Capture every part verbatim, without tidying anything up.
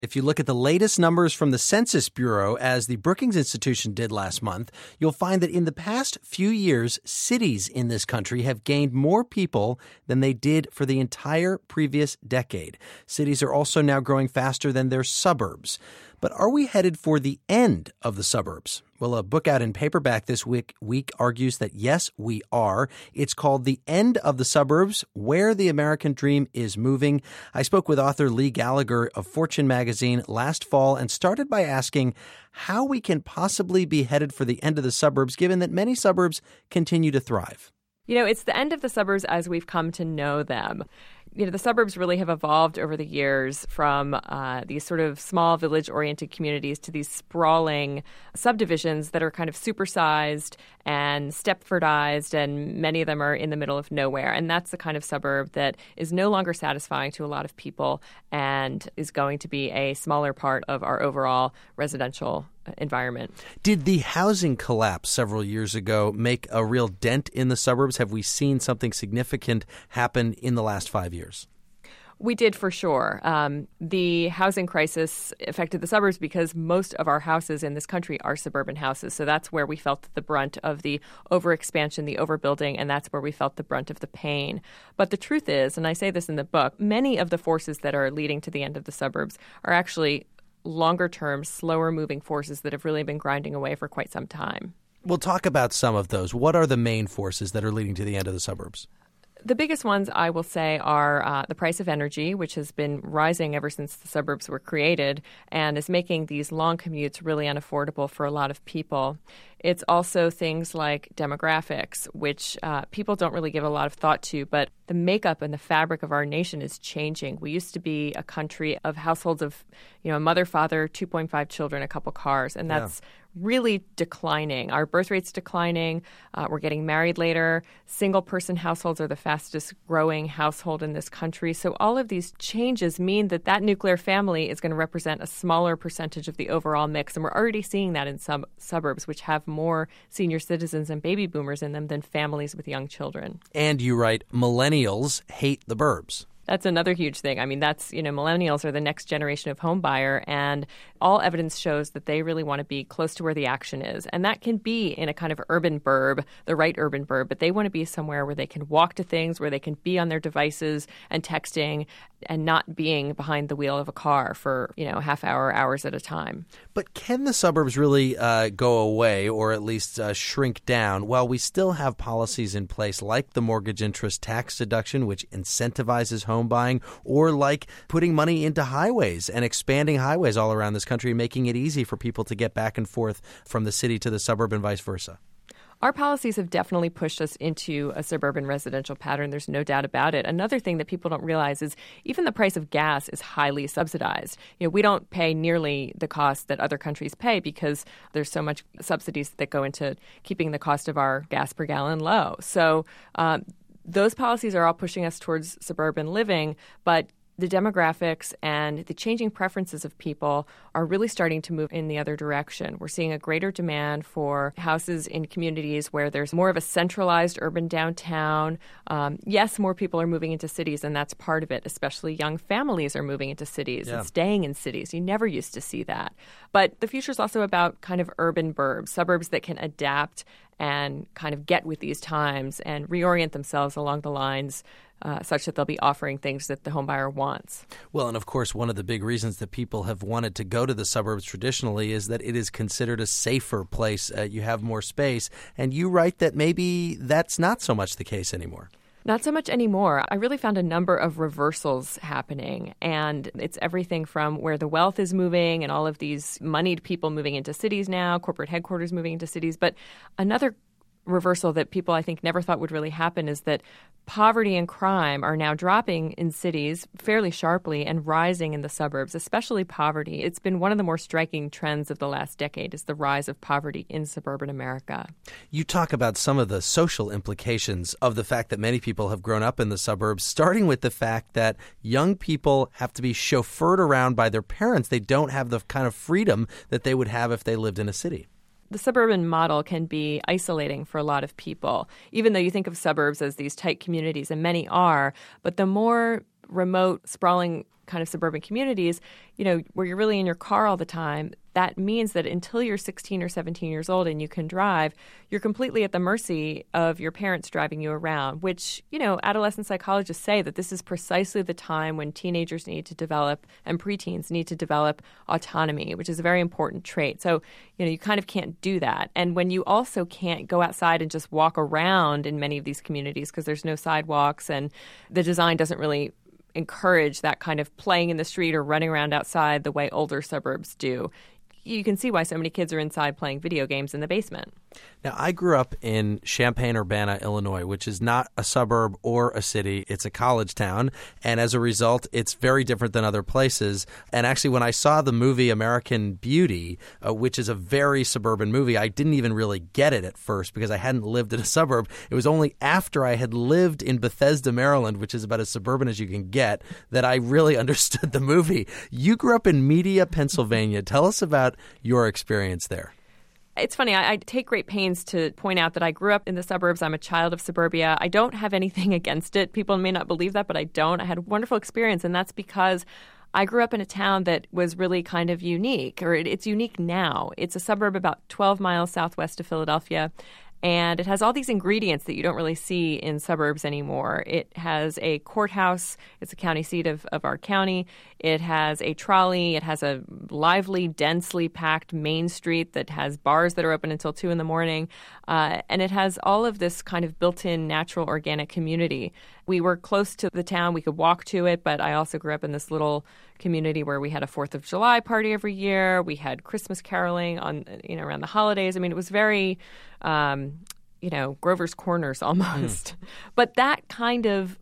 If you look at the latest numbers from the Census Bureau, as the Brookings Institution did last month, you'll find that in the past few years, cities in this country have gained more people than they did for the entire previous decade. Cities are also now growing faster than their suburbs. But are we headed for the end of the suburbs? Well, a book out in paperback this week, week argues that yes, we are. It's called The End of the Suburbs, Where the American Dream is Moving. I spoke with author Lee Gallagher of Fortune magazine last fall and started by asking how we can possibly be headed for the end of the suburbs, given that many suburbs continue to thrive. You know, it's the end of the suburbs as we've come to know them. You know, the suburbs really have evolved over the years from uh, these sort of small village-oriented communities to these sprawling subdivisions that are kind of supersized and Stepfordized, and many of them are in the middle of nowhere. And that's the kind of suburb that is no longer satisfying to a lot of people and is going to be a smaller part of our overall residential environment. Did the housing collapse several years ago make a real dent in the suburbs? Have we seen something significant happen in the last five years? We did, for sure. Um, the housing crisis affected the suburbs because most of our houses in this country are suburban houses. So that's where we felt the brunt of the overexpansion, the overbuilding, and that's where we felt the brunt of the pain. But the truth is, and I say this in the book, many of the forces that are leading to the end of the suburbs are actually longer-term, slower-moving forces that have really been grinding away for quite some time. We'll talk about some of those. What are the main forces that are leading to the end of the suburbs? The biggest ones, I will say, are uh, the price of energy, which has been rising ever since the suburbs were created and is making these long commutes really unaffordable for a lot of people. It's also things like demographics, which uh, people don't really give a lot of thought to, but the makeup and the fabric of our nation is changing. We used to be a country of households of, you know, a mother, father, two point five children, a couple cars, and that's yeah. really declining. Our birth rate's declining. Uh, we're getting married later. Single-person households are the fastest growing household in this country. So all of these changes mean that that nuclear family is going to represent a smaller percentage of the overall mix, and we're already seeing that in some suburbs, which have more senior citizens and baby boomers in them than families with young children. And you write, millennials hate the burbs. That's another huge thing. I mean, that's, you know, millennials are the next generation of home buyer, and all evidence shows that they really want to be close to where the action is. And that can be in a kind of urban burb, the right urban burb, but they want to be somewhere where they can walk to things, where they can be on their devices and texting and not being behind the wheel of a car for, you know, half hour, hours at a time. But can the suburbs really uh, go away or at least uh, shrink down while we still have policies in place like the mortgage interest tax deduction, which incentivizes home buying, or like putting money into highways and expanding highways all around this country, making it easy for people to get back and forth from the city to the suburb and vice versa? Our policies have definitely pushed us into a suburban residential pattern. There's no doubt about it. Another thing that people don't realize is even the price of gas is highly subsidized. You know, we don't pay nearly the cost that other countries pay because there's so much subsidies that go into keeping the cost of our gas per gallon low. So um, those policies are all pushing us towards suburban living, but the demographics and the changing preferences of people are really starting to move in the other direction. We're seeing a greater demand for houses in communities where there's more of a centralized urban downtown. Um, yes, more people are moving into cities, and that's part of it, especially young families are moving into cities yeah. and staying in cities. You never used to see that. But the future is also about kind of urban burbs, suburbs that can adapt and kind of get with these times and reorient themselves along the lines Uh, such that they'll be offering things that the homebuyer wants. Well, and of course, one of the big reasons that people have wanted to go to the suburbs traditionally is that it is considered a safer place. Uh, you have more space. And you write that maybe that's not so much the case anymore. Not so much anymore. I really found a number of reversals happening, and it's everything from where the wealth is moving and all of these moneyed people moving into cities now, corporate headquarters moving into cities. But another reversal that people, I think, never thought would really happen is that poverty and crime are now dropping in cities fairly sharply and rising in the suburbs, especially poverty. It's been one of the more striking trends of the last decade is the rise of poverty in suburban America. You talk about some of the social implications of the fact that many people have grown up in the suburbs, starting with the fact that young people have to be chauffeured around by their parents. They don't have the kind of freedom that they would have if they lived in a city. The suburban model can be isolating for a lot of people, even though you think of suburbs as these tight communities, and many are. But the more remote, sprawling kind of suburban communities, you know, where you're really in your car all the time, that means that until you're sixteen or seventeen years old and you can drive, you're completely at the mercy of your parents driving you around, which, you know, adolescent psychologists say that this is precisely the time when teenagers need to develop and preteens need to develop autonomy, which is a very important trait. So, you know, you kind of can't do that. And when you also can't go outside and just walk around in many of these communities because there's no sidewalks and the design doesn't really encourage that kind of playing in the street or running around outside the way older suburbs do, you can see why so many kids are inside playing video games in the basement. Now, I grew up in Champaign-Urbana, Illinois, which is not a suburb or a city. It's a college town. And as a result, it's very different than other places. And actually, when I saw the movie American Beauty, uh, which is a very suburban movie, I didn't even really get it at first because I hadn't lived in a suburb. It was only after I had lived in Bethesda, Maryland, which is about as suburban as you can get, that I really understood the movie. You grew up in Media, Pennsylvania. Tell us about your experience there. It's funny. I, I take great pains to point out that I grew up in the suburbs. I'm a child of suburbia. I don't have anything against it. People may not believe that, but I don't. I had a wonderful experience, and that's because I grew up in a town that was really kind of unique, or it, it's unique now. It's a suburb about twelve miles southwest of Philadelphia. And it has all these ingredients that you don't really see in suburbs anymore. It has a courthouse. It's the county seat of, of our county. It has a trolley. It has a lively, densely packed main street that has bars that are open until two in the morning. Uh, and it has all of this kind of built-in natural organic community. We were close to the town. We could walk to it, but I also grew up in this little community where we had a Fourth of July party every year. We had Christmas caroling on, you know, around the holidays. I mean, it was very, um, you know, Grover's Corners almost. Mm. But that kind of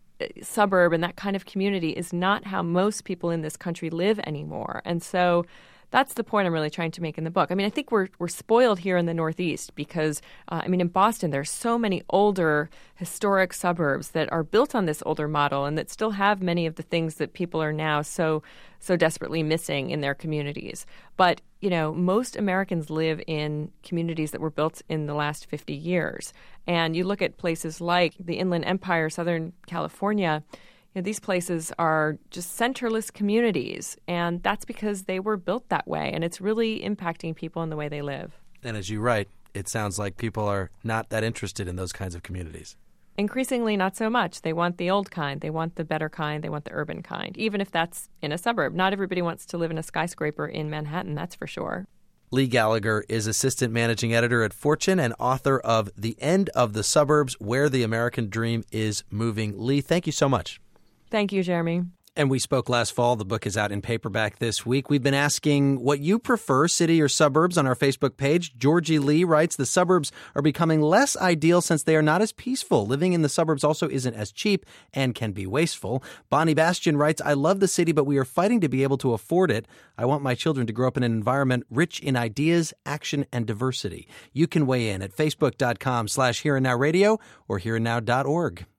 suburb and that kind of community is not how most people in this country live anymore. And so that's the point I'm really trying to make in the book. I mean, I think we're we're spoiled here in the Northeast because, uh, I mean, in Boston, there's so many older historic suburbs that are built on this older model and that still have many of the things that people are now so so desperately missing in their communities. But, you know, most Americans live in communities that were built in the last fifty years. And you look at places like the Inland Empire, Southern California, you know, these places are just centerless communities, and that's because they were built that way, and it's really impacting people in the way they live. And as you write, it sounds like people are not that interested in those kinds of communities. Increasingly, not so much. They want the old kind. They want the better kind. They want the urban kind, even if that's in a suburb. Not everybody wants to live in a skyscraper in Manhattan, that's for sure. Lee Gallagher is assistant managing editor at Fortune and author of The End of the Suburbs, Where the American Dream is Moving. Lee, thank you so much. Thank you, Jeremy. And we spoke last fall. The book is out in paperback this week. We've been asking what you prefer, city or suburbs, on our Facebook page. Georgie Lee writes, the suburbs are becoming less ideal since they are not as peaceful. Living in the suburbs also isn't as cheap and can be wasteful. Bonnie Bastian writes, I love the city, but we are fighting to be able to afford it. I want my children to grow up in an environment rich in ideas, action, and diversity. You can weigh in at facebook.com slash Here and Now Radio or here and now dot org.